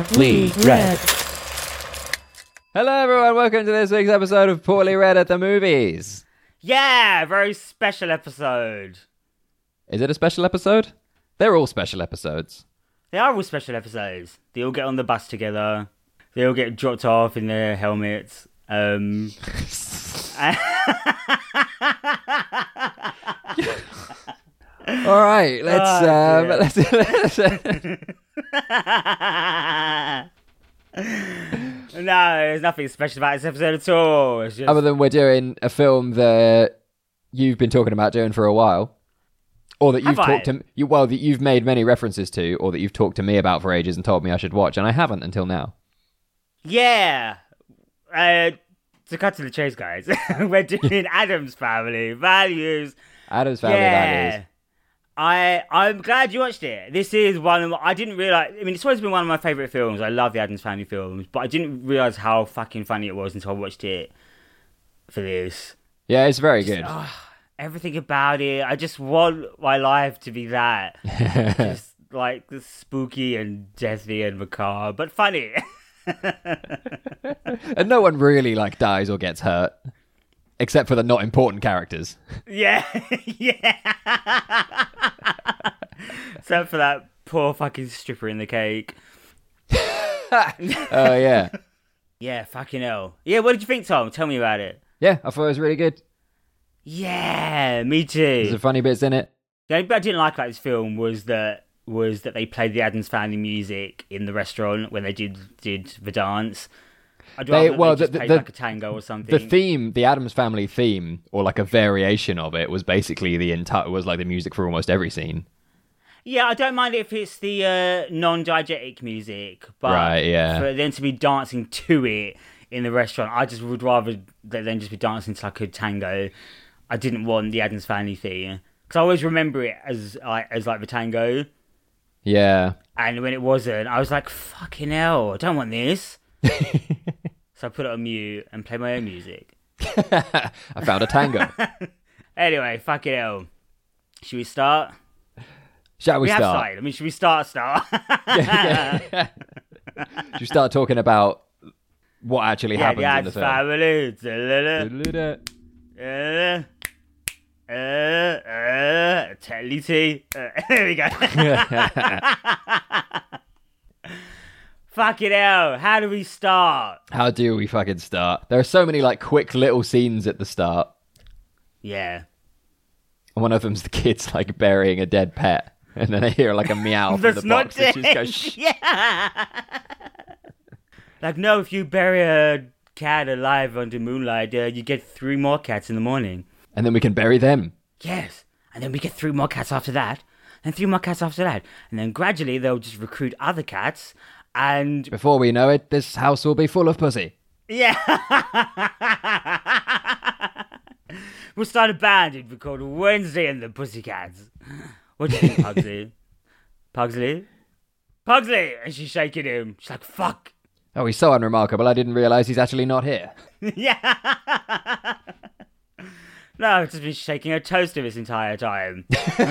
Poorly Read. Hello everyone, welcome to this week's episode of Poorly Read at the Movies. Yeah, very special episode. Is it a special episode? They're all special episodes. They are all special episodes. They all get on the bus together. They all get dropped off in their helmets. All right, let's No, there's nothing special about this episode at all. It's just... Other than we're doing a film that you've been talking about doing for a while, or that you've talked to that you've made many references to, or that you've talked to me about for ages and told me I should watch, and I haven't until now. Yeah. To cut to the chase, guys, we're doing Addams Family Values. Addams Family Values. I'm glad you watched it. This is one of I didn't realise... I mean, it's always been one of my favourite films. I love the Addams Family films, but I didn't realise how fucking funny it was until I watched it for this. Yeah, it's very good. Everything about it. I just want my life to be that. Just like spooky and deathly and macabre, but funny. And no one really dies or gets hurt. Except for the not important characters. Yeah. Except for that poor fucking stripper in the cake. Oh, yeah. Yeah, fucking hell. Yeah, what did you think, Tom? Tell me about it. Yeah, I thought it was really good. Yeah, me too. There's some funny bits in it. The only bit I didn't like about this film was that they played the Addams Family music in the restaurant when they did the dance. I'd rather they just played like a tango or something. The Addams Family theme, or like a variation of it, was basically the music for almost every scene. Yeah, I don't mind if it's the non-diegetic music, but right, yeah. For them to be dancing to it in the restaurant, I just would rather than just be dancing to like a tango. I didn't want the Addams Family theme because I always remember it as like the tango. Yeah. And when it wasn't, I was like, fucking hell, I don't want this. So I put it on mute and play my own music. I found a tango. Anyway, fucking hell. Should we start? Shall we have start? started. I mean, should we start? Yeah. Should we start talking about what actually happens in the film? Telly. There we go. Fucking hell, how do we start? How do we fucking start? There are so many quick little scenes at the start. Yeah. And one of them's the kids burying a dead pet. And then I hear a meow from the box. Dead. And she just goes, yeah. No, if you bury a cat alive under moonlight, you get 3 more cats in the morning. And then we can bury them. Yes. And then we get 3 more cats after that. And 3 more cats after that. And then gradually they'll just recruit other cats. And before we know it, this house will be full of pussy. Yeah. We'll start a band. It'd be called Wednesday and the Pussycats. What do you think, Pugsley? Pugsley! And she's shaking him. She's like, fuck. Oh, he's so unremarkable, I didn't realise he's actually not here. Yeah. No, I've just been shaking a toaster this entire time.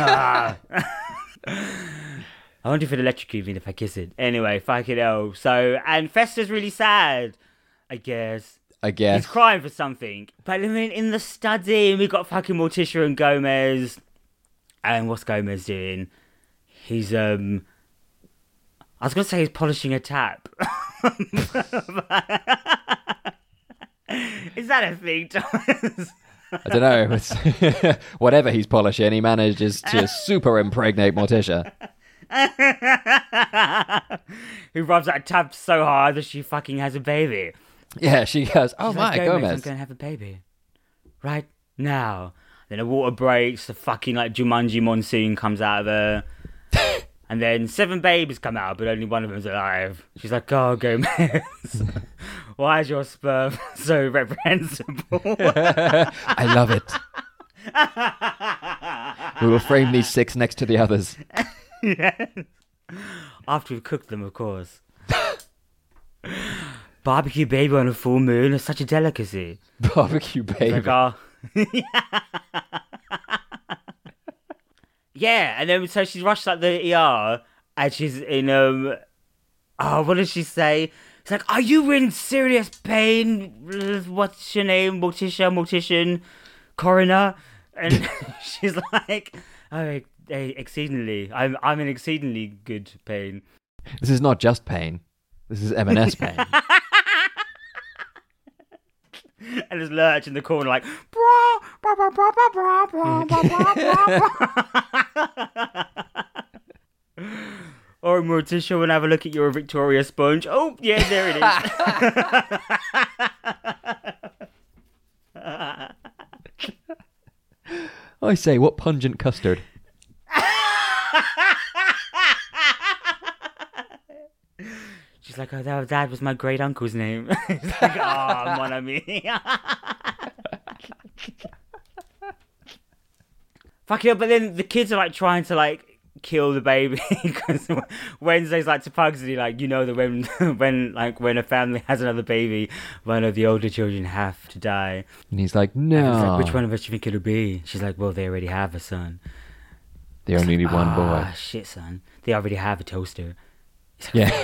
I wonder if it'd electrocute me if I kiss it. Anyway, fucking hell. So, and Fester's really sad, I guess. He's crying for something. But I mean, in the study, we got fucking Morticia and Gomez. And what's Gomez doing? He's, I was going to say he's polishing a tap. Is that a thing, Thomas? I don't know. It's whatever he's polishing, he manages to super impregnate Morticia. Who rubs that tap so hard that she fucking has a baby. Yeah, she goes, oh my, Gomez. I'm going to have a baby. Right now. Then the water breaks, the fucking Jumanji monsoon comes out of her. And then 7 babies come out, but only one of them's alive. She's like, oh, Gomez. Why is your sperm so reprehensible? I love it. We will frame these 6 next to the others. Yes. After we've cooked them, of course. Barbecue baby on a full moon is such a delicacy. Barbecue baby. Yeah, and then so she's rushed the ER, and she's in Oh, what does she say? It's like, are you in serious pain? What's your name? Mortician, coroner? And she's like, oh, exceedingly. I'm in exceedingly good pain. This is not just pain. This is M&S pain. And there's Lurch in the corner like, bra, bra, bra, bra, bra, bra, bra, bra, bra. Or Morticia will have a look at your Victoria sponge. Oh, yeah, there it is. I say, what pungent custard. She's like, oh, that was my great uncle's name. He's like, oh, mon ami. Fuck it up, but then the kids are like trying to like kill the baby because Wednesday's like to Pugsley, like, you know that when a family has another baby, one of the older children have to die. And he's like, no. He's like, which one of us do you think it'll be? She's like, well, they already have a son. They only need one boy. Ah, shit, son. They already have a toaster. Like, yeah.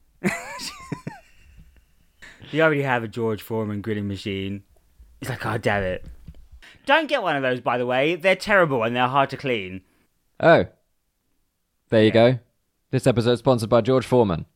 They already have a George Foreman grilling machine. He's like, oh, damn it. Don't get one of those, by the way. They're terrible and they're hard to clean. Oh. There you go. This episode sponsored by George Foreman.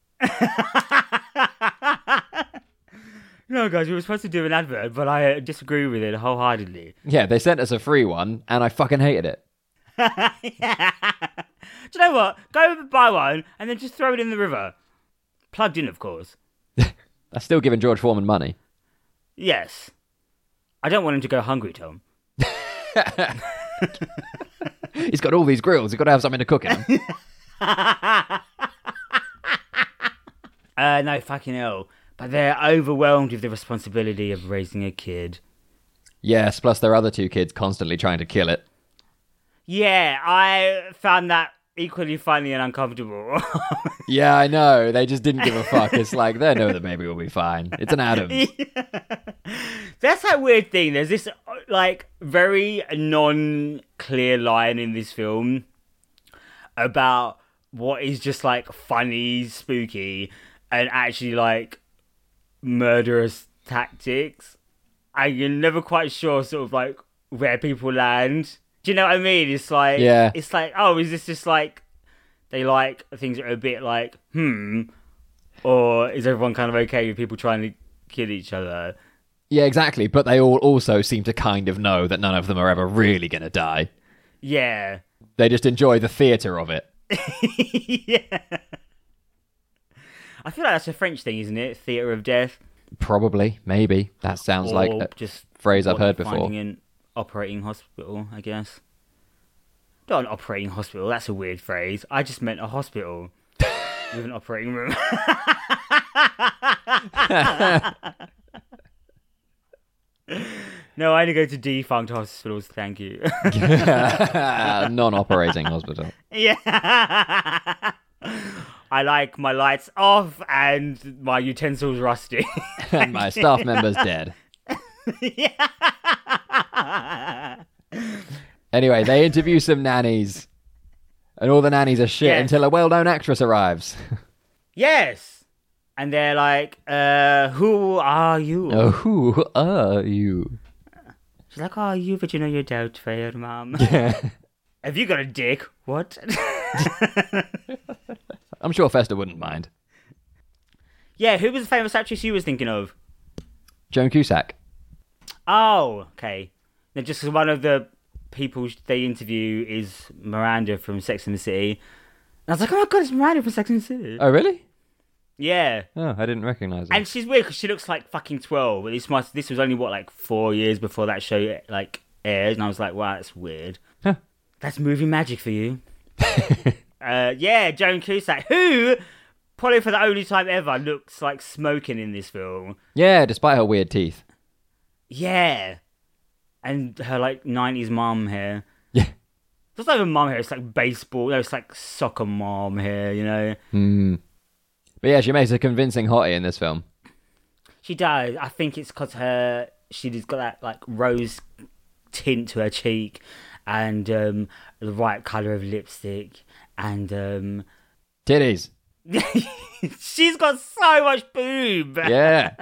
No, guys, we were supposed to do an advert, but I disagree with it wholeheartedly. Yeah, they sent us a free one, and I fucking hated it. Yeah. Do you know what? Go buy one, and then just throw it in the river. Plugged in, of course. That's still giving George Foreman money. Yes. I don't want him to go hungry, Tom. He's got all these grills. He's got to have something to cook in them. No, fucking hell. But they're overwhelmed with the responsibility of raising a kid. Yes, plus their other two kids constantly trying to kill it. Yeah, I found that equally funny and uncomfortable. Yeah, I know. They just didn't give a fuck. It's like, they know the baby will be fine. It's an Addams. Yeah. That's that weird thing. There's this, like, very non-clear line in this film about what is just, like, funny, spooky, and actually, like, murderous tactics. And you're never quite sure, sort of, like, where people land. Do you know what I mean? It's like, yeah. It's like, oh, is this just like, they like things that are a bit like, or is everyone kind of okay with people trying to kill each other? Yeah, exactly. But they all also seem to kind of know that none of them are ever really going to die. Yeah. They just enjoy the theatre of it. Yeah. I feel like that's a French thing, isn't it? Theatre of death. Probably, maybe. That sounds like a just phrase I've heard before. Finding an operating hospital, I guess. Not an operating hospital, that's a weird phrase. I just meant a hospital with an operating room. No, I only go to defunct hospitals, thank you. Non-operating hospital. Yeah. I like my lights off and my utensils rusty. And my staff member's dead. Yeah. Anyway, they interview some nannies. And all the nannies are shit until a well-known actress arrives. Yes. And they're like, who are you? Oh, who are you? She's like, oh, you Virginia, your Doubtfire, Mum. Yeah. Have you got a dick? What? I'm sure Fester wouldn't mind. Yeah, who was the famous actress you was thinking of? Joan Cusack. Oh, okay. Now, just one of the people they interview is Miranda from Sex and the City. And I was like, oh my god, it's Miranda from Sex and the City. Oh, really? Yeah. Oh, I didn't recognise her. And she's weird because she looks like fucking 12. This was only, like 4 years before that show, like, aired. And I was like, wow, that's weird. Huh. That's movie magic for you. Yeah, Joan Cusack, who, probably for the only time ever, looks like smoking in this film. Yeah, despite her weird teeth. Yeah. And her, like, 90s mom hair. Yeah. It's not even mom hair, it's like baseball. No, it's like soccer mom hair, you know? But yeah, she makes a convincing hottie in this film. She does. I think it's because she's got that, like, rose tint to her cheek and the right colour of lipstick and... Titties. She's got so much boob. Yeah.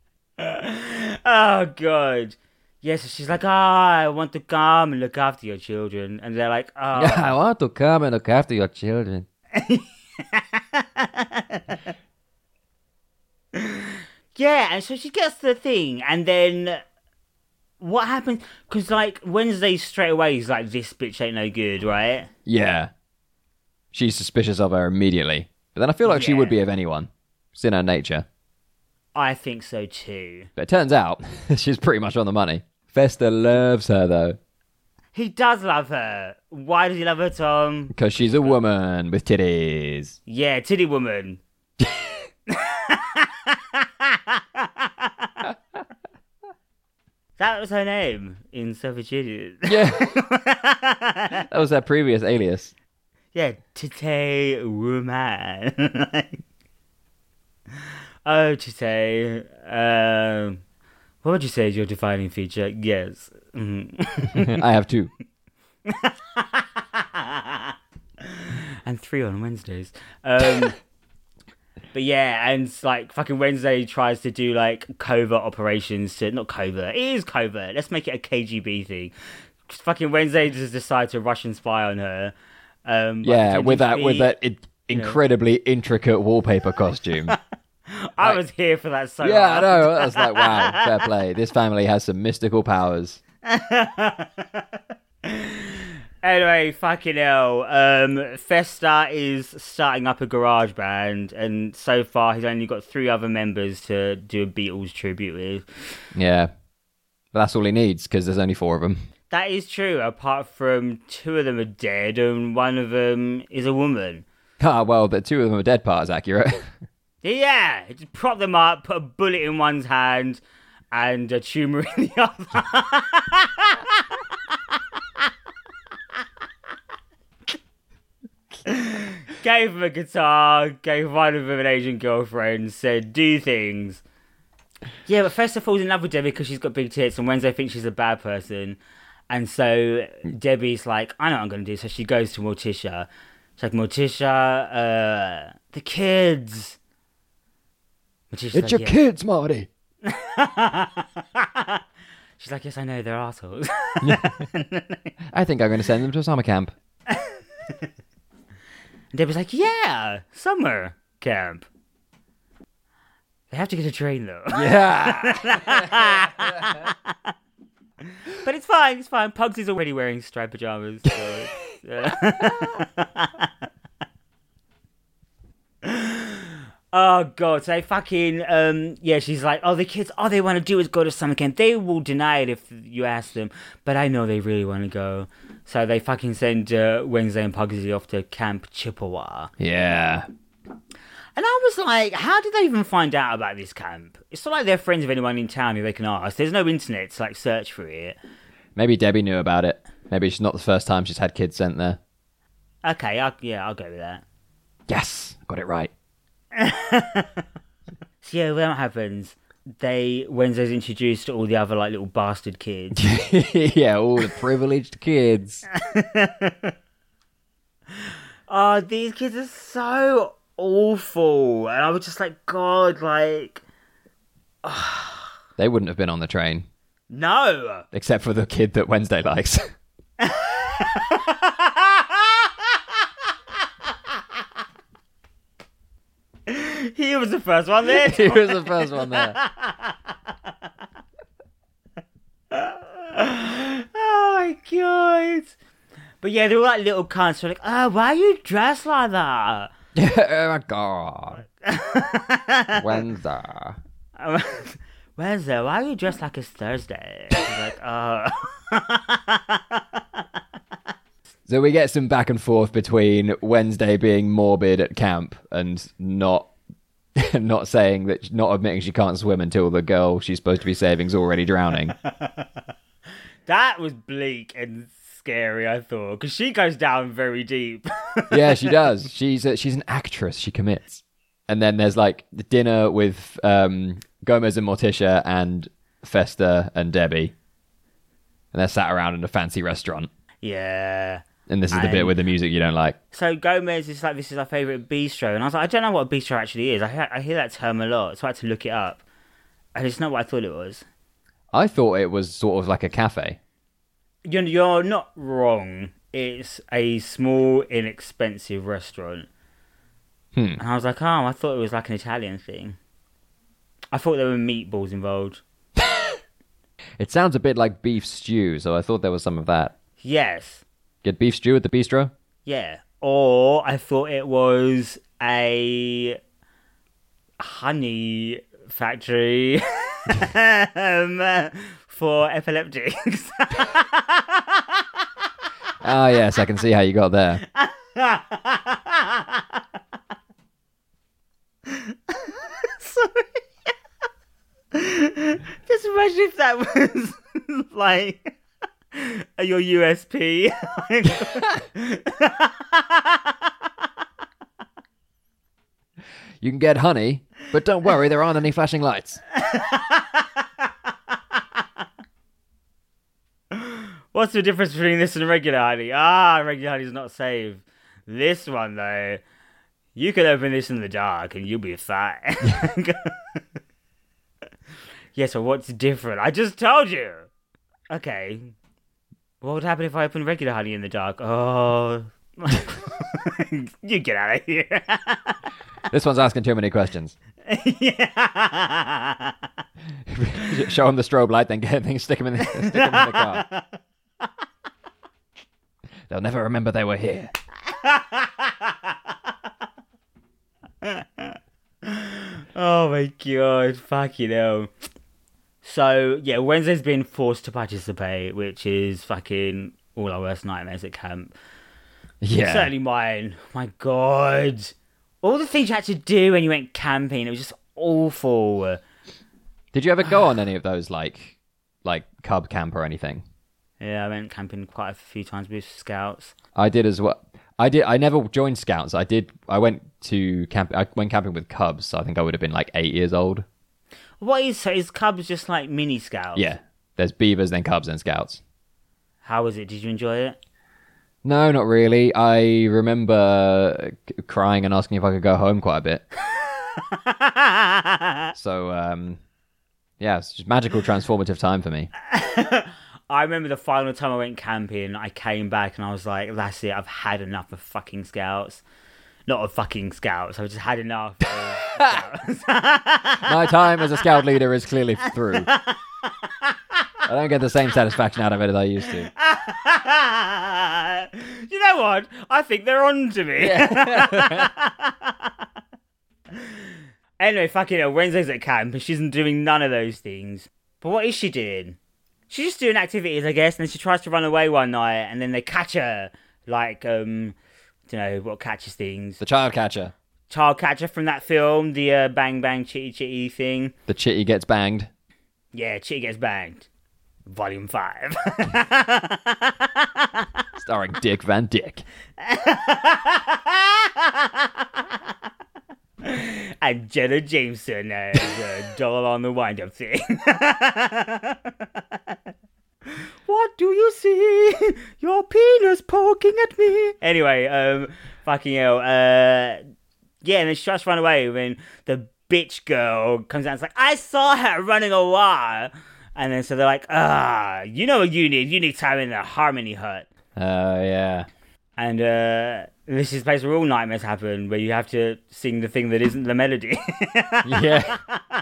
Oh, God. Yes, she's like, I want to come and look after your children. And they're like, oh. Yeah, I want to come and look after your children. Yeah, and so she gets the thing, and then what happens? Because, like, Wednesday straight away is like, this bitch ain't no good, right? Yeah. She's suspicious of her immediately. But then I feel like she would be of anyone. It's in her nature. I think so too. But it turns out, she's pretty much on the money. Fester loves her, though. He does love her. Why does he love her, Tom? Because she's a woman with titties. Yeah, titty woman. That was her name in Servitude. Yeah. That was her previous alias. Yeah, titty woman. Oh, Tite. What would you say is your defining feature? Yes. Mm-hmm. I have 2. And 3 on Wednesdays. But yeah, and like fucking Wednesday tries to do like covert operations to, not covert, it is covert. Let's make it a KGB thing. Fucking Wednesday just decides to Russian spy on her. Yeah, with that incredibly intricate wallpaper costume. I was here for that so yeah, hard. I know. I was like, wow, fair play. This family has some mystical powers. Anyway, fucking hell. Fester is starting up a garage band, and so far he's only got 3 other members to do a Beatles tribute with. Yeah. But that's all he needs, because there's only 4 of them. That is true, apart from 2 of them are dead, and 1 of them is a woman. Ah, well, the 2 of them are dead part is accurate. Yeah, just prop them up, put a bullet in one's hand, and a tumour in the other. Gave him a guitar, gave one of them an Asian girlfriend, said, do things. Yeah, but Fester falls in love with Debbie because she's got big tits, and Wednesday thinks she's a bad person. And so Debbie's like, I know what I'm going to do. So she goes to Morticia. She's like, Morticia, the kids. Morticia's it's like, your kids, Marty. She's like, yes, I know, they're assholes. I think I'm going to send them to a summer camp. And Debbie's like, yeah, summer camp. They have to get a train, though. Yeah. But it's fine. Pugs is already wearing striped pajamas. So oh, God. So they fucking, she's like, oh, the kids, all they want to do is go to summer camp. They will deny it if you ask them. But I know they really want to go. So they fucking send Wednesday and Pugsy off to Camp Chippewa. Yeah. And I was like, how did they even find out about this camp? It's not like they're friends with anyone in town who they can ask. There's no internet to, like, search for it. Maybe Debbie knew about it. Maybe it's not the first time she's had kids sent there. Okay, I'll go with that. Yes, got it right. So yeah, when that happens, Wednesday's introduced to all the other, like, little bastard kids. Yeah, all the privileged kids. Oh, these kids are so awful. And I was just like, God, like... They wouldn't have been on the train. No! Except for the kid that Wednesday likes. He was the first one there. He was the first one there. Oh my God. But yeah, they're all like little cunts. They're like, oh, why are you dressed like that? Oh my God. Wednesday. Wednesday, why are you dressed like it's Thursday? She's like, oh. So we get some back and forth between Wednesday being morbid at camp and not saying that, not admitting she can't swim until the girl she's supposed to be saving is already drowning. That was bleak and scary, I thought, because she goes down very deep. Yeah, she does. She's an actress. She commits. And then there's like the dinner with Gomez and Morticia and Fester and Debbie, and they're sat around in a fancy restaurant. Yeah. And this is the bit with the music you don't like. So Gomez is like, this is our favourite bistro. And I was like, I don't know what a bistro actually is. I hear that term a lot, so I had to look it up. And it's not what I thought it was. I thought it was sort of like a cafe. You're not wrong. It's a small, inexpensive restaurant. And I was like, oh, I thought it was like an Italian thing. I thought there were meatballs involved. It sounds a bit like beef stew, so I thought there was some of that. Yes. Get beef stew at the bistro? Yeah. Or I thought it was a honey factory for epileptics. Ah, yes, I can see how you got there. Sorry. Just imagine if that was like your USP. You can get honey, but don't worry, there aren't any flashing lights. What's the difference between this and regular honey? Regular honey is not safe. This one, though, you can open this in the dark and you'll be fine. Yeah, so what's different? I just told you. Okay. What would happen if I opened regular honey in the dark? Oh. You get out of here. This one's asking too many questions. Yeah. Show him the strobe light, then stick him in the car. They'll never remember they were here. Oh my god, fucking hell. So, yeah, Wednesday's been forced to participate, which is fucking all our worst nightmares at camp. Yeah. Certainly mine. My god. All the things you had to do when you went camping, it was just awful. Did you ever go on any of those, like Cub Camp or anything? Yeah, I went camping quite a few times with Scouts. I did as well. I never joined Scouts. I went camping with Cubs, so I think I would have been like 8 years old. Is Cubs just like mini Scouts? Yeah. There's Beavers, then Cubs, then Scouts. How was it? Did you enjoy it? No, not really. I remember crying and asking if I could go home quite a bit. So, yeah, it's just magical, transformative time for me. I remember the final time I went camping, I came back and I was like, that's it, I've had enough of fucking Scouts. Not of fucking Scouts, I've just had enough of Scouts. My time as a Scout leader is clearly through. I don't get the same satisfaction out of it as I used to. You know what? I think they're on to me. Yeah. Anyway, fucking hell, Wednesday's at camp and she's doing none of those things. But what is she doing? She's just doing activities, I guess, and then she tries to run away one night and then they catch her. Like, you know, what catches things? The child catcher. Child catcher from that film, the Bang Bang Chitty Chitty thing. The Chitty gets banged. Yeah, Chitty gets banged. Volume 5. Starring Dick Van Dyke. And Jenna Jameson as a doll on the wind-up thing. What do you see? Your penis poking at me. Anyway, fucking hell. Yeah, and then she tries to run away when the bitch girl comes out and is like, I saw her running away. And then so they're like, you know what you need? You need time in the Harmony Hut. Yeah. And this is the place where all nightmares happen, where you have to sing the thing that isn't the melody. Yeah.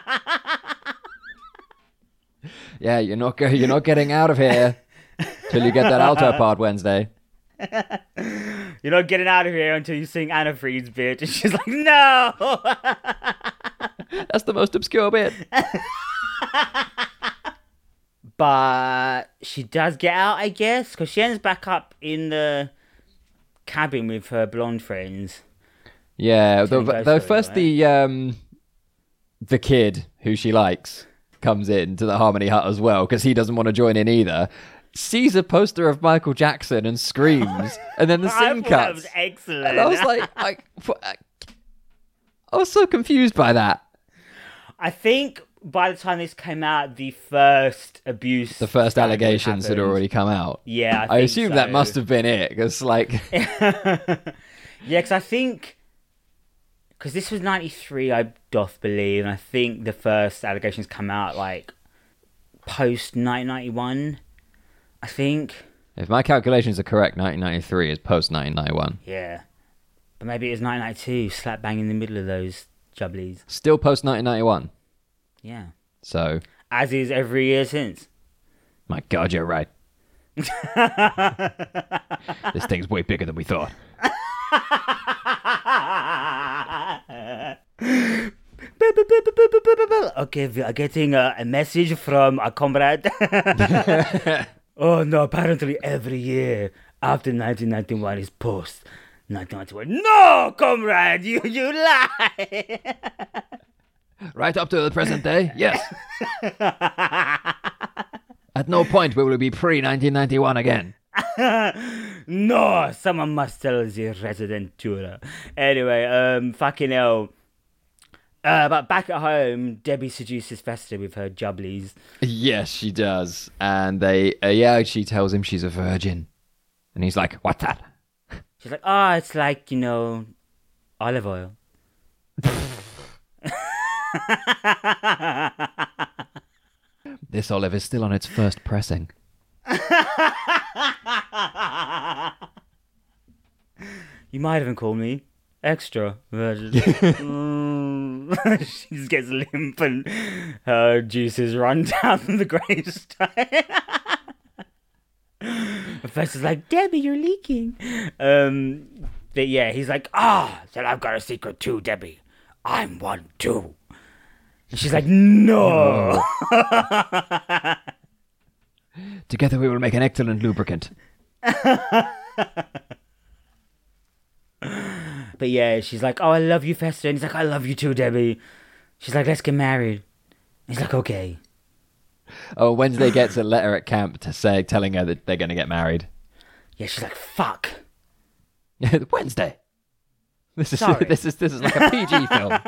Yeah, you're not getting out of here till you get that alto part Wednesday. You're not getting out of here until you sing Anna Fried's bit. And she's like, no! That's the most obscure bit. But she does get out, I guess, because she ends back up in the cabin with her blonde friends. Yeah, though first right? The kid who she likes comes in to the Harmony Hut as well, because he doesn't want to join in either. Sees a poster of Michael Jackson and screams, and then the scene cuts. That was excellent. And I was like, I was so confused by that. I think by the time this came out, the first abuse... The first allegations had already come out. Yeah, I assume that must have been it, because, like... Yeah, because I think... Because this was 93, I doth believe, and I think the first allegations come out, like, post-1991, I think. If my calculations are correct, 1993 is post-1991. Yeah. But maybe it was 1992, slap bang in the middle of those jubblies. Still post-1991? Yeah. So... As is every year since. My God, you're right. This thing's way bigger than we thought. Okay, we are getting a message from a comrade. Oh no, apparently every year after 1991 is post 1991. No, comrade, you lie. Right up to the present day, yes. At no point will we be pre-1991 again. No, someone must tell the resident juror. Anyway, fucking hell. But back at home, Debbie seduces Fester with her jubblies. Yes, she does. And she tells him she's a virgin. And he's like, what's that? She's like, oh, it's like, olive oil. This olive is still on its first pressing. You might even call me extra virgin. She just gets limp and her juices run down the gravestone. Professor's like, Debbie, you're leaking. But yeah, he's like, then I've got a secret too, Debbie. I'm one too. And she's like, no. Together we will make an excellent lubricant. But yeah, she's like, oh, I love you, Fester. And he's like, I love you too, Debbie. She's like, let's get married. He's like, okay. Oh, Wednesday gets a letter at camp telling her that they're going to get married. Yeah, she's like, fuck. Wednesday. This is like a PG film.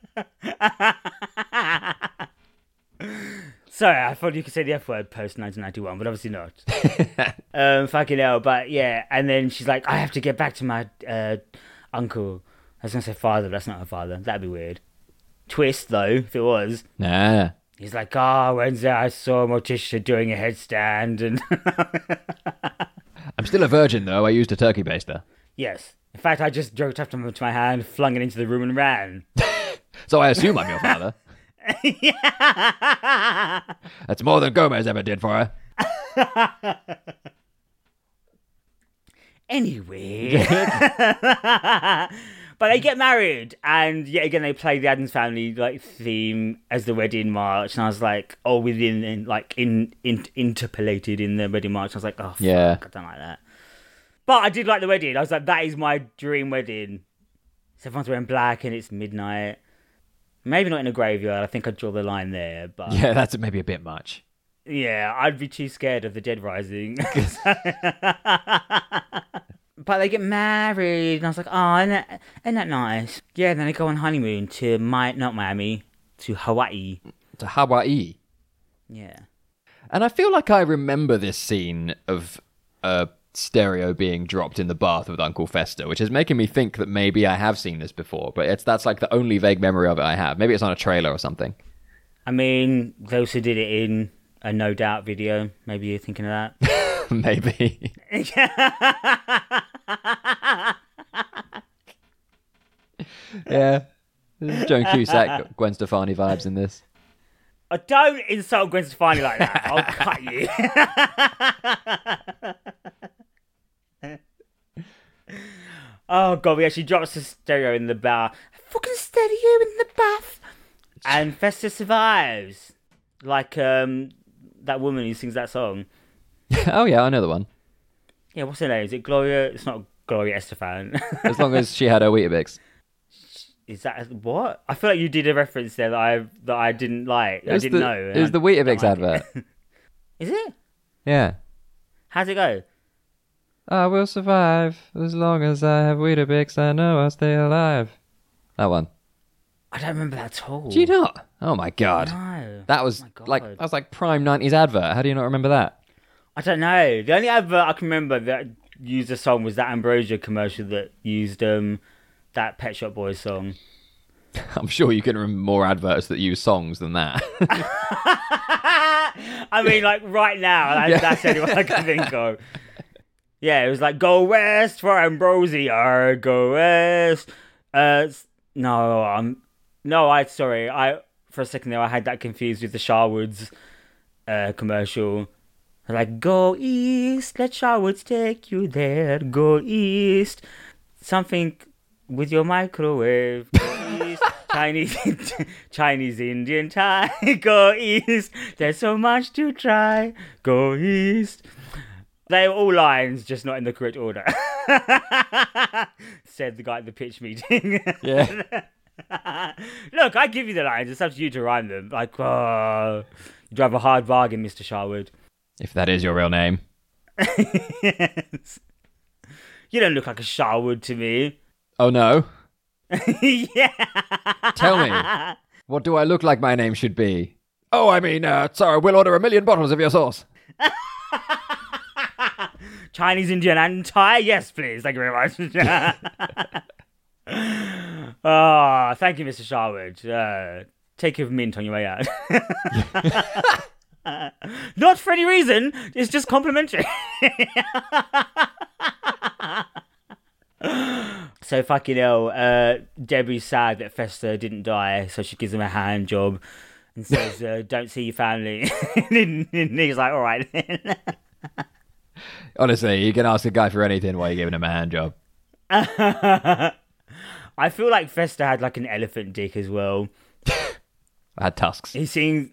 Sorry, I thought you could say the F word post 1991, but obviously not. Fucking hell, but yeah. And then she's like, I have to get back to my uncle. I was going to say father, but that's not her father. That'd be weird. Twist, though, if it was. Nah. He's like, Wednesday I saw Morticia doing a headstand. And I'm still a virgin, though. I used a turkey baster. Yes. In fact, I just jerked up to my hand, flung it into the room and ran. So I assume I'm your father. Yeah. That's more than Gomez ever did for her. Anyway. But they get married, and yet again they play the Addams Family theme as the wedding march, and I was like, interpolated in the wedding march. I was like, oh, fuck, yeah. I don't like that. But I did like the wedding. I was like, that is my dream wedding. So everyone's wearing black, and it's midnight. Maybe not in a graveyard. I think I'd draw the line there. But yeah, that's maybe a bit much. Yeah, I'd be too scared of the dead rising. But they get married, and I was like, oh, isn't that nice? Yeah, then they go on honeymoon to not Miami, to Hawaii. To Hawaii? Yeah. And I feel like I remember this scene of stereo being dropped in the bath with Uncle Fester, which is making me think that maybe I have seen this before, but that's like the only vague memory of it I have. Maybe it's on a trailer or something. I mean, they also did it in a No Doubt video. Maybe you're thinking of that. Maybe. Yeah. Joan Cusack, Gwen Stefani vibes in this. Don't insult Gwen Stefani like that. I'll cut you. Oh god, she drops the stereo in the bar. Fucking stereo in the bath. And Fester survives. Like that woman who sings that song. Oh yeah, I know the one. Yeah, what's her name? Is it Gloria? It's not Gloria Estefan. As long as she had her Weetabix. Is that what? I feel like you did a reference there that I didn't like. I didn't know. It was the Weetabix advert. Is it? Yeah. How's it go? I will survive as long as I have Weetabix. I know I'll stay alive. That one. I don't remember that at all. Do you not? Oh my god. No. That was like prime 90s advert. How do you not remember that? I don't know. The only advert I can remember that used a song was that Ambrosia commercial that used that Pet Shop Boys song. I'm sure you can remember more adverts that use songs than that. I mean, like right now, that's the only one I can think of. Yeah, it was like, go west for Ambrosia, go west. Sorry. For a second there, I had that confused with the Sharwoods commercial. Like, go east, let Sharwoods take you there, go east. Something with your microwave, go east. Chinese, Indian, Thai, go east. There's so much to try, go east. They were all lines, just not in the correct order. Said the guy at the pitch meeting. Yeah. Look, I give you the lines. It's up to you to rhyme them. Like, you drive a hard bargain, Mr. Sharwood. If that is your real name. Yes. You don't look like a Sharwood to me. Oh, no? Yeah. Tell me, what do I look like my name should be? Oh, I mean, sorry, we'll order 1 million bottles of your sauce. Chinese, Indian, and Thai? Yes, please. Thank you very much. Oh, thank you, Mr. Sharwood. Take your mint on your way out. Not for any reason. It's just complimentary. So fucking hell, Debbie's sad that Fester didn't die, so she gives him a hand job and says, don't see your family. And he's like, all right then. Honestly, you can ask a guy for anything while you're giving him a hand job. I feel like Fester had like an elephant dick as well. I had tusks. He seems...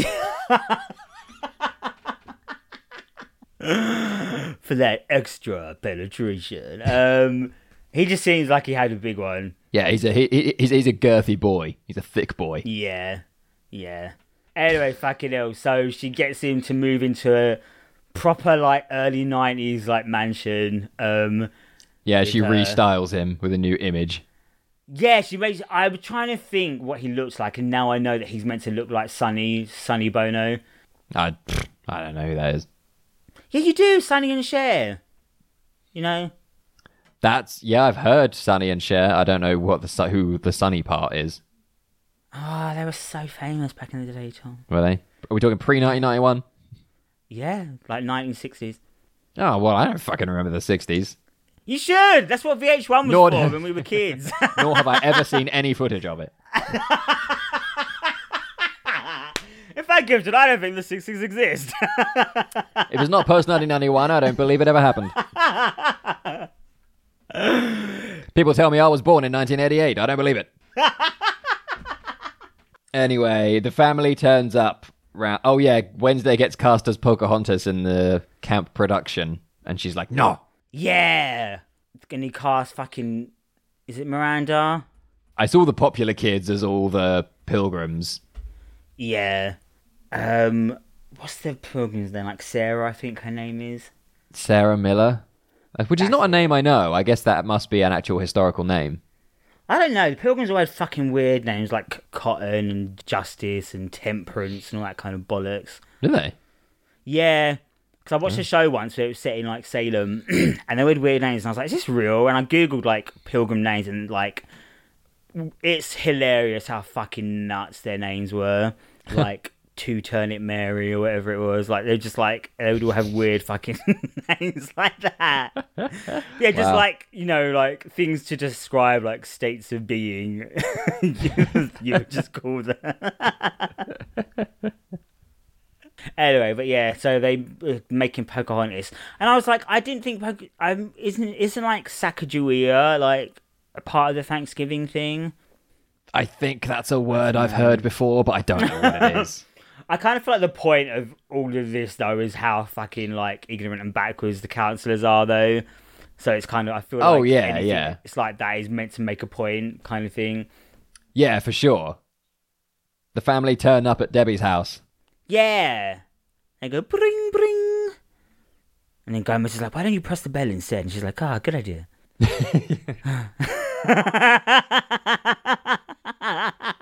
For that extra penetration. He just seems like he had a big one. Yeah, he's a girthy boy. He's a thick boy. Yeah. Anyway, fucking hell. So she gets him to move into a proper like early 90s like mansion. Yeah, she restyles him with a new image. Yeah, she makes... I was trying to think what he looks like, and now I know that he's meant to look like Sonny Bono. I don't know who that is. Yeah, you do, Sonny and Cher. You know? I've heard Sonny and Cher. I don't know who the Sonny part is. Oh, they were so famous back in the day, Tom. Were they? Are we talking pre-1991? Yeah, like 1960s. Oh, well, I don't fucking remember the 60s. You should! That's what VH1 was for when we were kids. Nor have I ever seen any footage of it. In fact, Gibson, I don't think the 60s exist. If it's not post-1991, I don't believe it ever happened. People tell me I was born in 1988. I don't believe it. Anyway, the family turns up. Oh, yeah, Wednesday gets cast as Pocahontas in the camp production. And she's like, no. Yeah. Can he cast fucking... Is it Miranda? I saw the popular kids as all the pilgrims. Yeah. What's the pilgrims then? Like Sarah, I think her name is. Sarah Miller? Which is not a name I know. I guess that must be an actual historical name. I don't know. The pilgrims always had fucking weird names like Cotton and Justice and Temperance and all that kind of bollocks. Do they? Yeah. Because I watched a show once where it was set in like Salem and they had weird names and I was like, is this real? And I googled like pilgrim names and like it's hilarious how fucking nuts their names were. Like Two Turnip Mary or whatever it was. Like they're just like they would all have weird fucking names like that. Yeah, just like, you know, like things to describe like states of being. you would just call them. Anyway, but yeah, so they were making Pocahontas, and I was like, I didn't think isn't like Sacagawea like a part of the Thanksgiving thing? I think that's a word I've heard before, but I don't know what it is. I kind of feel like the point of all of this though is how fucking like ignorant and backwards the councillors are though. So it's kind of I feel like yeah, it's like that is meant to make a point kind of thing. Yeah, for sure. The family turn up at Debbie's house. Yeah. They go, bring, bring. And then Gomez is like, why don't you press the bell instead? And she's like, good idea.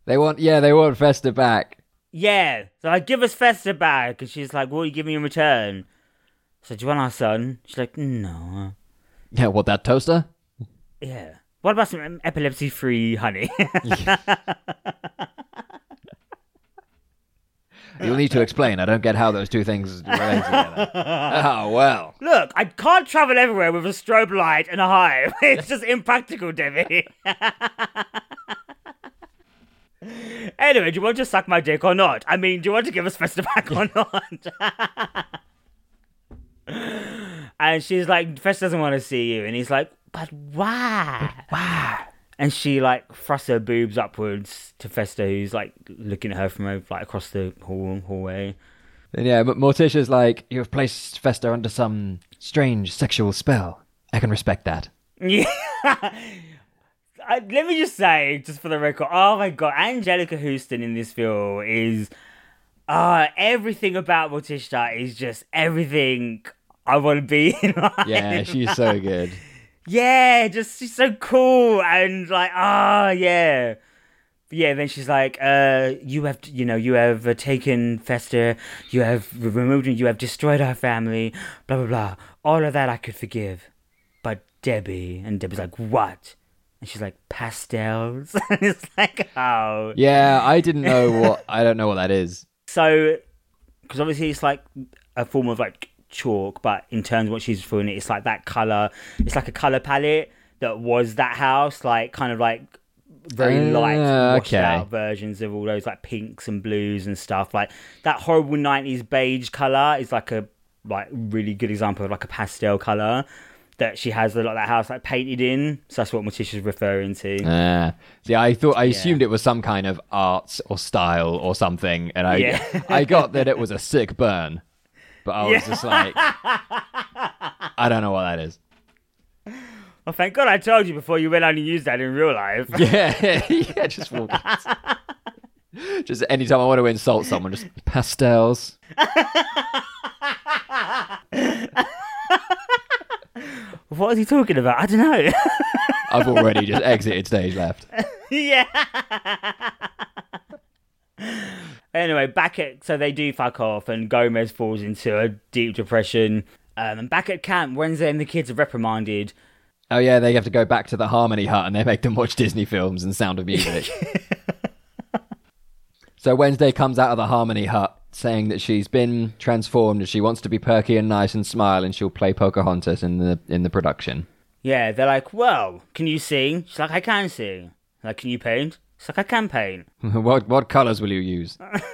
They want Fester back. Yeah. So I give us Fester back. And she's like, what are you giving in return? So do you want our son? She's like, no. Yeah, what, that toaster? Yeah. What about some epilepsy-free honey? You'll need to explain. I don't get how those two things relate together. Oh, well. Look, I can't travel everywhere with a strobe light and a hive. It's just impractical, Debbie. Anyway, do you want to suck my dick or not? I mean, do you want to give us Fester back or not? And she's like, Fester doesn't want to see you. And he's like, but why? And she like thrusts her boobs upwards to Fester, who's like looking at her from across the hallway. And yeah, but Morticia's like, you have placed Fester under some strange sexual spell. I can respect that. Yeah. Let me just say, just for the record, oh my god, Anjelica Huston in this film is everything about Morticia is just everything I want to be in life. Yeah, she's so good. Yeah, just she's so cool and like, yeah. Yeah, then she's like, you have taken Fester, you have removed him, you have destroyed our family, blah, blah, blah. All of that I could forgive. But Debbie, and Debbie's like, what? And she's like, pastels? And it's like, oh. Yeah, I don't know what that is. So, because obviously it's like a form of like chalk, but in terms of what she's doing, it's like that colour, it's like a colour palette that was that house, like kind of like very light, washed out versions of all those like pinks and blues and stuff. Like that horrible 90s beige colour is like a really good example of like a pastel colour that she has like that house like painted in. So that's what Morticia's referring to. See, I assumed it was some kind of art or style or something, and I got that it was a sick burn, but I was just like, I don't know what that is. Well, thank God I told you before you went on and used that in real life. Yeah, just walk in. Just anytime I want to insult someone, just pastels. What is he talking about? I don't know. I've already just exited stage left. Yeah. Anyway, so they do fuck off and Gomez falls into a deep depression. And back at camp, Wednesday and the kids are reprimanded. Oh yeah, they have to go back to the Harmony Hut and they make them watch Disney films and Sound of Music. So Wednesday comes out of the Harmony Hut saying that she's been transformed and she wants to be perky and nice and smile and she'll play Pocahontas in the production. Yeah, they're like, well, can you sing? She's like, I can sing. Like, can you paint? She's like, I can paint. What colours will you use?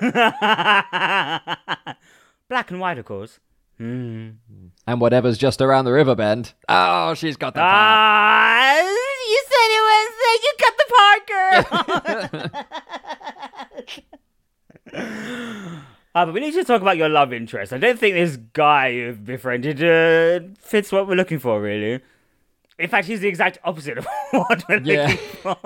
Black and white, of course. And whatever's just around the river bend. Oh, she's got the part. You said it, Wednesday. You got the part, girl. But we need to talk about your love interest. I don't think this guy you've befriended fits what we're looking for, really. In fact, he's the exact opposite of what we're looking for.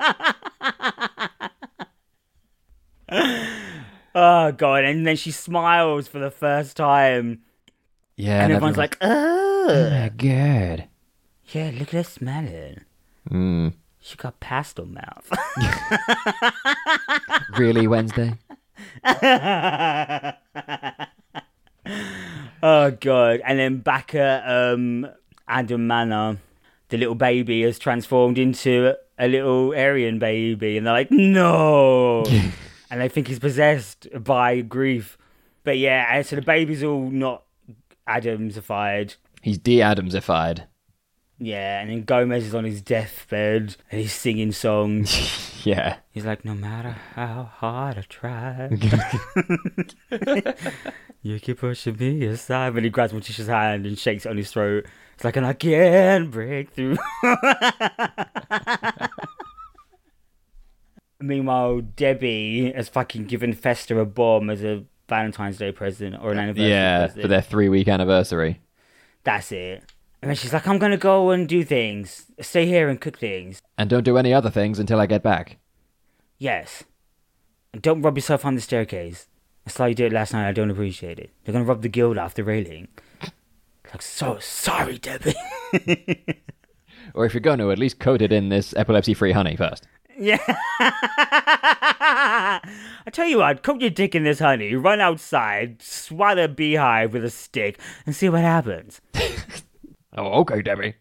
Oh, God. And then she smiles for the first time. Yeah. And everyone's like, oh. Good. Yeah, look at her smelling. She got pastel mouth. Really, Wednesday? Oh god. And then back at Adam Manor, the little baby has transformed into a little Aryan baby and they're like, no. And they think he's possessed by grief. But yeah, so the baby's all not Adamsified. He's de-Adamsified. Yeah, and then Gomez is on his deathbed and he's singing songs. Yeah. He's like, no matter how hard I try, you keep pushing me aside. But he grabs Morticia's hand and shakes it on his throat. It's like, and I can't break through. Meanwhile, Debbie has fucking given Fester a bomb as a Valentine's Day present or an anniversary present. Yeah, for their 3-week anniversary. That's it. And then she's like, I'm going to go and do things. Stay here and cook things. And don't do any other things until I get back. Yes. And don't rub yourself on the staircase. That's how you did it last night. I don't appreciate it. They're going to rub the guild off the railing. Like, so sorry, Debbie. Or if you're going to, at least coat it in this epilepsy-free honey first. Yeah. I tell you what, cook your dick in this honey, run outside, swat a beehive with a stick, and see what happens. Oh, okay, Debbie.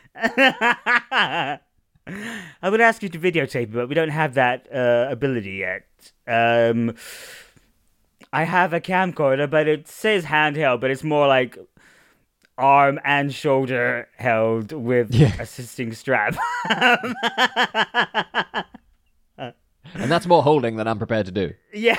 I would ask you to videotape it, but we don't have that ability yet. I have a camcorder, but it says handheld, but it's more like arm and shoulder held with assisting strap. And that's more holding than I'm prepared to do. Yeah.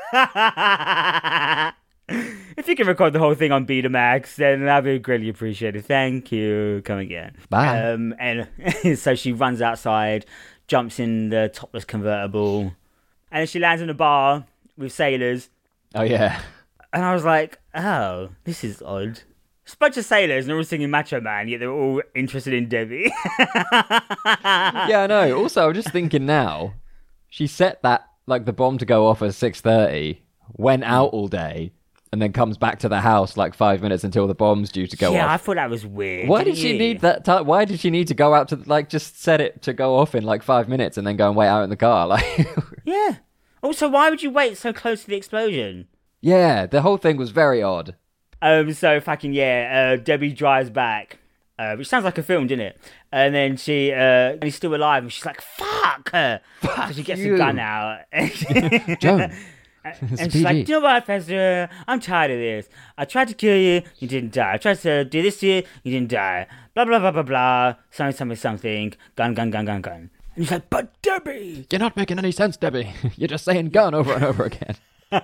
If you can record the whole thing on Betamax, then that'd be greatly appreciated. Thank you. Come again. Bye. And so she runs outside, jumps in the topless convertible, and then she lands in a bar with sailors. Oh, yeah. And I was like, oh, this is odd. It's a bunch of sailors, and they're all singing Macho Man, yet they're all interested in Debbie. Yeah, I know. Also, I'm just thinking now, she set that, like, the bomb to go off at 6:30, went out all day, and then comes back to the house, like, 5 minutes until the bomb's due to go off. Yeah, I thought that was weird. Why did she need that time? Why did she need to go out to, like, just set it to go off in, like, 5 minutes and then go and wait out in the car? Like, yeah. Also, why would you wait so close to the explosion? Yeah, the whole thing was very odd. So fucking Debbie drives back, which sounds like a film, didn't it? And then he's still alive, and she's like, "Fuck!" So she gets the gun out, Joan. And she's like, "You know what, Fester? I'm tired of this. I tried to kill you, you didn't die. I tried to do this to you, you didn't die. Blah blah blah blah blah. Something. Gun. And he's like, "But Debbie, you're not making any sense, Debbie. You're just saying gun over and over again."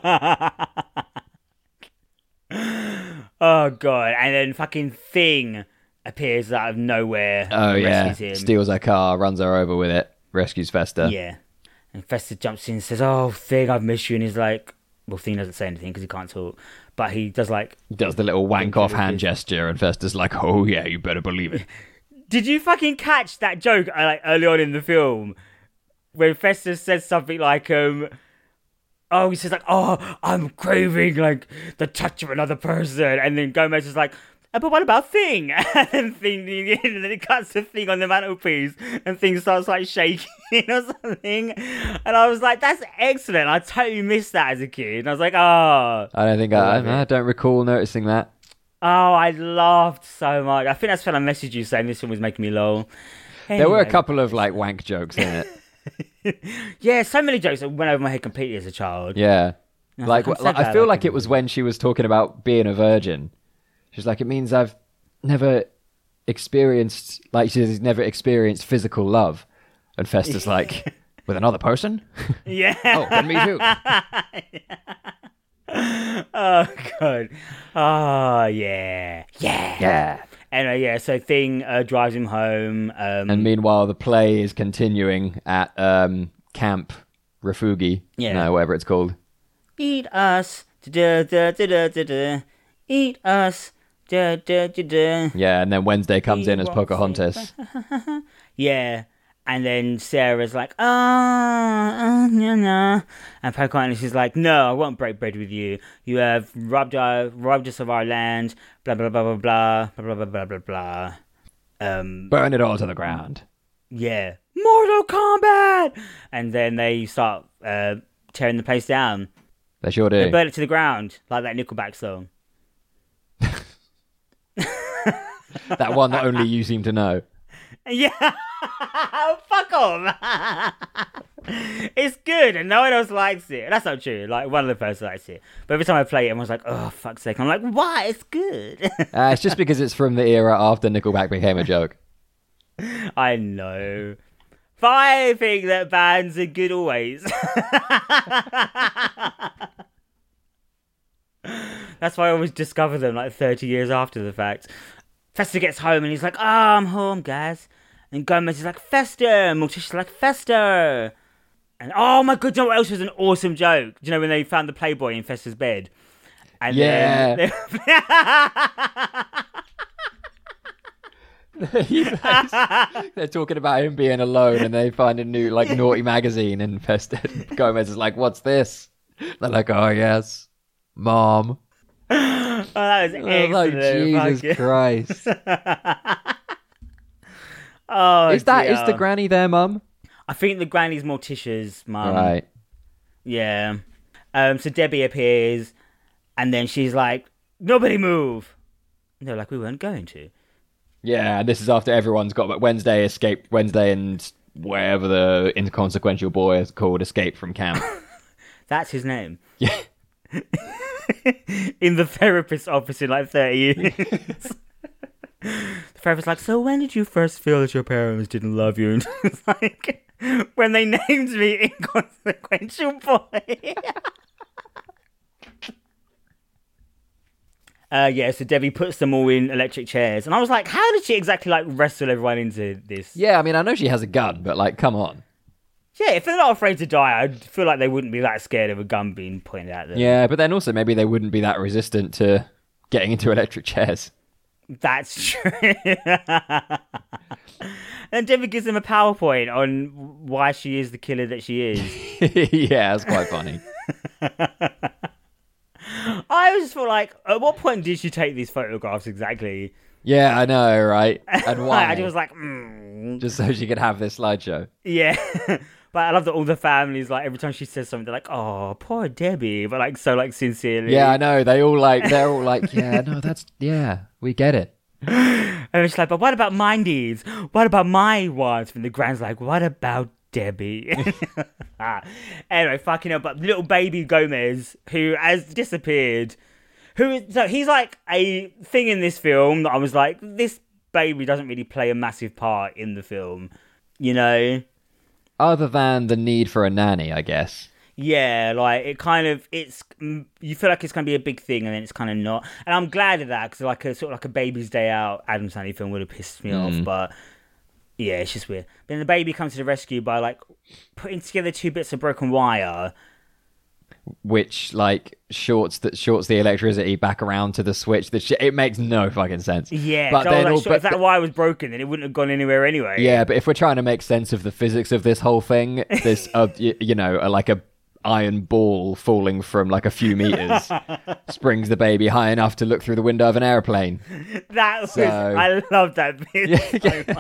Oh god! And then fucking Thing appears out of nowhere. Oh yeah, rescues him. Steals her car, runs her over with it, rescues Fester. Yeah, and Fester jumps in and says, "Oh, Thing, I've missed you." And he's like, well, Thing doesn't say anything because he can't talk, but he does the little wank off hand gesture, and Fester's like, "Oh yeah, you better believe it." Did you fucking catch that joke like early on in the film when Fester says something like he says like, "Oh, I'm craving like the touch of another person," and then Gomez is like, "But what about Thing?" And then it cuts the Thing on the mantelpiece, and Thing starts like shaking or something. And I was like, "That's excellent!" I totally missed that as a kid. And I was like, "Oh." I don't think I don't recall noticing that. Oh, I laughed so much. I think that's when I messaged you saying this film was making me lol. Anyway. There were a couple of like wank jokes in it. Yeah, so many jokes that went over my head completely as a child. Yeah. I feel like it was when she was talking about being a virgin. She's like, it means I've never experienced, she's never experienced physical love. And Fester's like, with another person? Yeah. Oh, and me too. Oh, God. Oh, yeah. Yeah. Anyway, so Thing drives him home. And meanwhile, the play is continuing at Camp Refugi. Yeah. No, whatever it's called. Eat us. Da-da-da-da-da-da. Eat us. Da-da-da-da. Yeah, and then Wednesday comes in as Pocahontas. Yeah. And then Sarah's like, no. And Pocahontas is like, "No, I won't break bread with you. You have robbed us of our land, blah, blah, blah, blah, blah, blah, blah, blah, blah, blah. Burn it all to the ground. Yeah. Mortal Kombat! And then they start tearing the place down. They sure do. They burn it to the ground, like that Nickelback song. That one that only you seem to know. Yeah. Fuck off. It's good and no one else likes it. That's not true. Like, one of the person likes it. But every time I play it, everyone's like, "Oh, fuck's sake." I'm like, why? It's good. It's just because it's from the era after Nickelback became a joke. I know. But I think that bands are good always. That's why I always discover them like 30 years after the fact. Fester gets home and he's like, "Oh, I'm home, guys." And Gomez is like, "Fester." And Morticia's like, "Fester." And oh my god, you know what else was an awesome joke? Do you know when they found the Playboy in Fester's bed? And yeah. They're talking about him being alone and they find a new like naughty magazine and Fester Gomez is like, "What's this?" They're like, "Oh yes, Mom." Oh, that was excellent. Like, Jesus Christ. Oh, is the granny there, Mum? I think the granny's Morticia's mum. Right. Yeah. So Debbie appears, and then she's like, "Nobody move." And they're like, "We weren't going to." Yeah, and this is after everyone's got Wednesday escaped. Wednesday and wherever the inconsequential boy is called escaped from camp. That's his name. Yeah. In the therapist's office in like 30 years. The therapist's like, "So when did you first feel that your parents didn't love you?" And it's like, when they named me Inconsequential Boy. So Debbie puts them all in electric chairs. And I was like, how did she exactly like wrestle everyone into this? Yeah, I mean, I know she has a gun, but like, come on. Yeah, if they're not afraid to die, I feel like they wouldn't be that scared of a gun being pointed at them. Yeah, but then also maybe they wouldn't be that resistant to getting into electric chairs. That's true. And Debbie gives them a PowerPoint on why she is the killer that she is. Yeah, that's quite funny. I just feel like, at what point did she take these photographs exactly? Yeah, I know, right? And why? I was like, just so she could have this slideshow. Yeah. But I love that all the families, like, every time she says something, they're like, "Oh, poor Debbie," but like, so like sincerely. Yeah, I know. They're all like, yeah, no, we get it. And she's like, "But what about Mindy's? What about my ones?" And the grand's like, "What about Debbie?" Anyway, fucking hell, but little baby Gomez, who has disappeared, so he's like a thing in this film that I was like, this baby doesn't really play a massive part in the film, you know? Other than the need for a nanny, I guess. Yeah, like, you feel like it's going to be a big thing, and then it's kind of not. And I'm glad of that, because like a sort of like a Baby's Day Out Adam Sandler film would have pissed me off, but yeah, it's just weird. Then the baby comes to the rescue by like putting together two bits of broken wire, which like shorts the electricity back around to the switch. It makes no fucking sense. Yeah, but then if that wire was broken, then it wouldn't have gone anywhere anyway. Yeah, but if we're trying to make sense of the physics of this whole thing, this like a iron ball falling from like a few meters springs the baby high enough to look through the window of an airplane. I love that bit so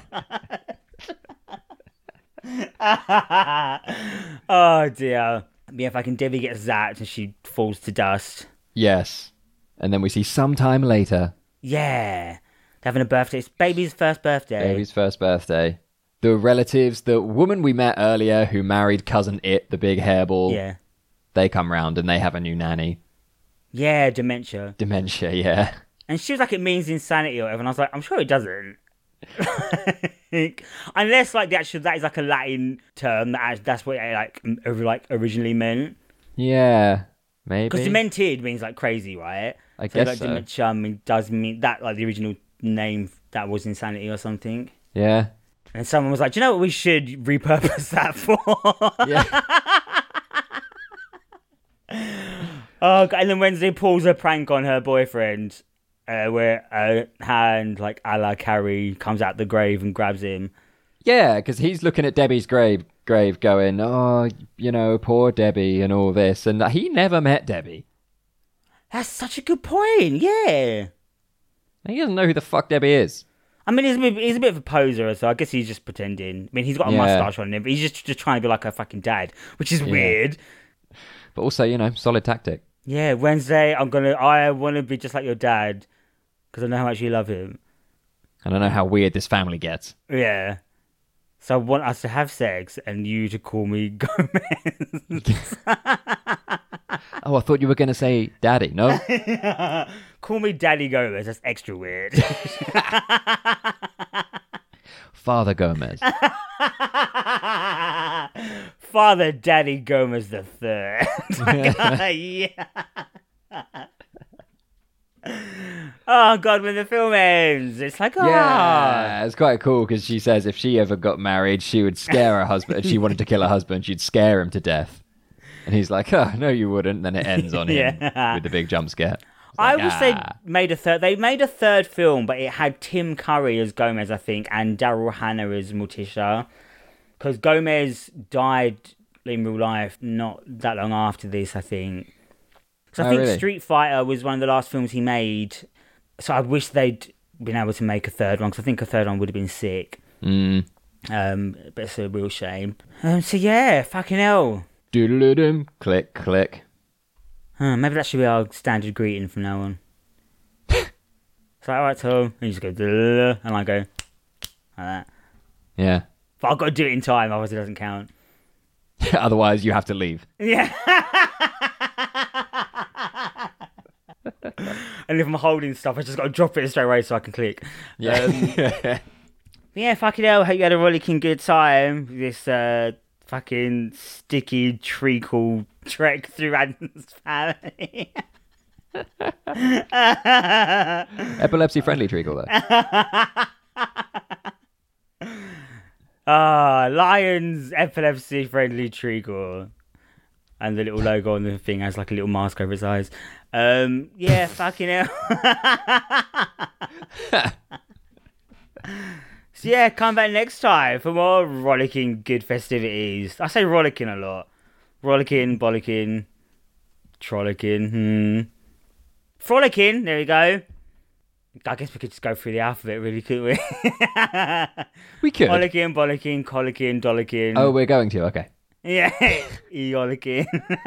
much. Oh dear. Yeah, fucking Debbie gets zapped and she falls to dust. Yes. And then we see sometime later. Yeah. They're having a birthday. It's baby's first birthday. The relatives, the woman we met earlier who married cousin It, the big hairball. Yeah. They come round and they have a new nanny. Yeah, dementia. Yeah. And she was like, it means insanity or whatever. And I was like, I'm sure it doesn't. Unless like that is like a Latin term that's what it like originally meant. Yeah, maybe. Because demented means like crazy, right? I guess like, so. Dementia does mean that, like the original name that was insanity or something. Yeah. And someone was like, "Do you know what we should repurpose that for?" Yeah. Oh, and then Wednesday pulls a prank on her boyfriend. Where a hand, like a la Carrie, comes out the grave and grabs him. Yeah, because he's looking at Debbie's grave going, "Oh, poor Debbie," and all this. And he never met Debbie. That's such a good point, yeah. He doesn't know who the fuck Debbie is. I mean, he's a bit of a poser, so I guess he's just pretending. I mean, he's got a mustache on him, but he's just trying to be like a fucking dad, which is weird. But also, solid tactic. Yeah, Wednesday, I want to be just like your dad. Because I know how much you love him. And I know how weird this family gets. Yeah. So I want us to have sex and you to call me Gomez. Oh, I thought you were going to say Daddy, no? Call me Daddy Gomez. That's extra weird. Father Gomez. Father Daddy Gomez the Third. Yeah. Oh god, when the film ends, it's like, yeah, it's quite cool because she says if she ever got married, she would scare her husband. If she wanted to kill her husband, she'd scare him to death. And he's like, "Oh, no, you wouldn't." Then it ends on him with the big jump scare. I wish they made a third. They made a third film, but it had Tim Curry as Gomez, I think, and Daryl Hannah as Morticia. Because Gomez died in real life not that long after this, I think. So I think really? Street Fighter was one of the last films he made. So I wish they'd been able to make a third one, because I think a third one would have been sick. But it's a real shame. So yeah, fucking hell. Doodle-doo-dum. Click, click. Maybe that should be our standard greeting from now on. It's like, alright, Tom. And you just go, and I go, like that. Yeah. But I've got to do it in time, otherwise it doesn't count. Otherwise, you have to leave. Yeah. And if I'm holding stuff, I just got to drop it straight away so I can click. Yeah. Yeah, fucking hell. Hope you had a rollicking good time. This fucking sticky treacle trek through Adam's family. Epilepsy-friendly treacle, though. Lions epilepsy-friendly treacle. And the little logo on the thing has like a little mask over its eyes. Yeah, fucking hell. So yeah, come back next time for more rollicking good festivities. I say rollicking a lot. Rollicking, bollocking, trollicking, frolicking, there we go. I guess we could just go through the alphabet, really, couldn't we? We could. Rollicking, bollocking, collicking, dollicking. Oh, we're going to, okay. Yeah, eolicking.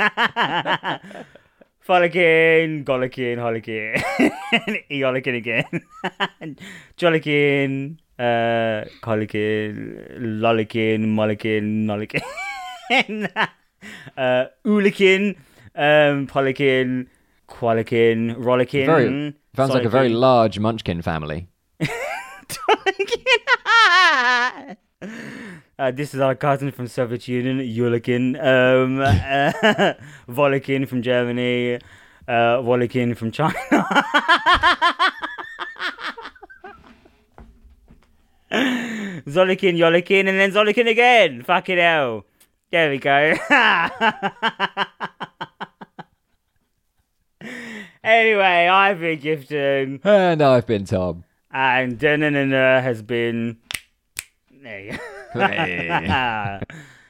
Follicking, gollicking, holicking. Eolicking again. Jollicking. Collicking, lollicking, mollicking, nollicking, oolicking, pollicking, qualicking, rollicking. Sounds like a very large Munchkin family. This is our cousin from Soviet Union, Yulikin, Volikin from Germany, Wolikin from China. Zolikin, Yolikin, and then Zolikin again. Fucking hell. There we go. Anyway, I've been Gifton. And I've been Tom. And has been... There you go. Hey.